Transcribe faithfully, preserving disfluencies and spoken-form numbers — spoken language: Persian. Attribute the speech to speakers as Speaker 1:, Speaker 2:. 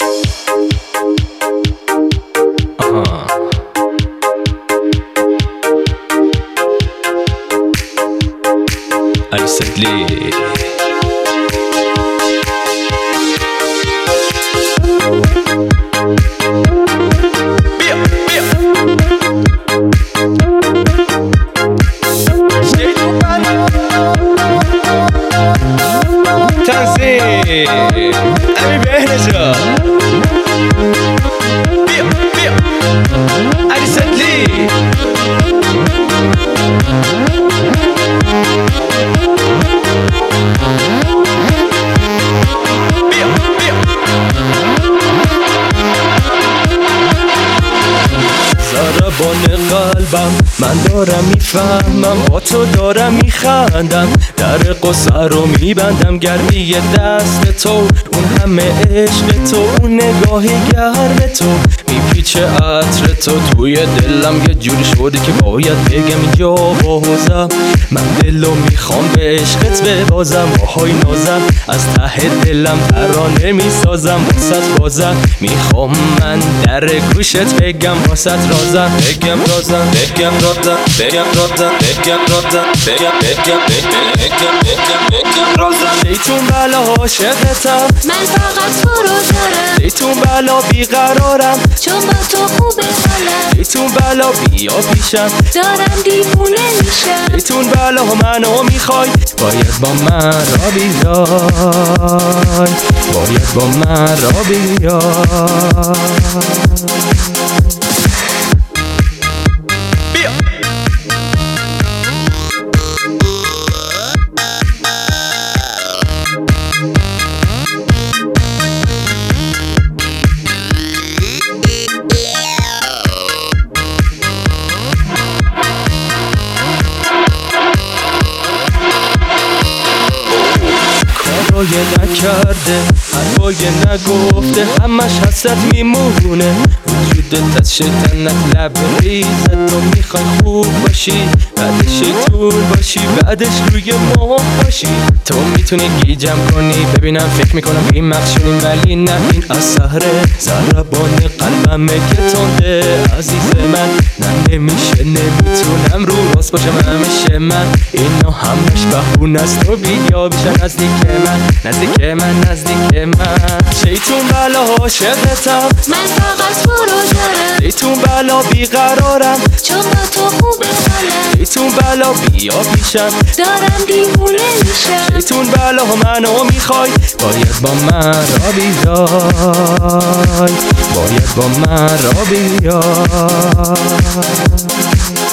Speaker 1: Ali Sedley. تنظیم امیر بهنجا بیا بیا علی صدلی بیا بیا ضربان قلبم من دارم میفهمم با تو دارم میخندم در قصه رو میبندم گرمی دست تو اون همه عشق تو اون نگاهی گرم تو میپیچه عطر تو توی دلم یه جوری شده که باید بگم اینجا بازم من دلو میخوام به عشقت ببازم آهای نازم از ته دلم ترانه میسازم واسط بازم میخوام من در گوشت بگم واسط رازم بگم رازم بگم رازم بگم رازم بگم رازم بگم بگم بگم بگم بگم رازم دیتون بلا عاشقتم
Speaker 2: من فقط تو رو دارم
Speaker 1: دیتون بلا بیقرارم
Speaker 2: چون با تو خوبه حالم
Speaker 1: دیتون بلا بیا پیشم
Speaker 2: دارم دیوونه میشم
Speaker 1: دیتون بلا منو میخوای باید با من را بیای باید با من را بیای کارای نکرده حرفای نگفته همش حسرت میمونه وجودت از شیطنت لبریزه تو میخوای خوب باشی بعدش شیطون باشی بعدش روی ما باشی تو میتونی گیجم کنی ببینم فکر میکنم این مخشونیم ولی نه این اثره ضربان قلبمه که تنده عزیز من نه نمیشه نمیتونم رو راست باشم همیشه من اینا همش بهونه است تو بیا بیشن نزدیک من نزدیک من نزدیک من شیطون بلا عاشقتم
Speaker 2: من فقط تو رو دارم
Speaker 1: دیتون بلا بیقرارم
Speaker 2: چون با تو خوبه حالم
Speaker 1: دیتون بلا بیا پیشم
Speaker 2: دارم دیوونه میشم
Speaker 1: دیتون بلا منو میخوای باید با من را بیای باید با من را بیای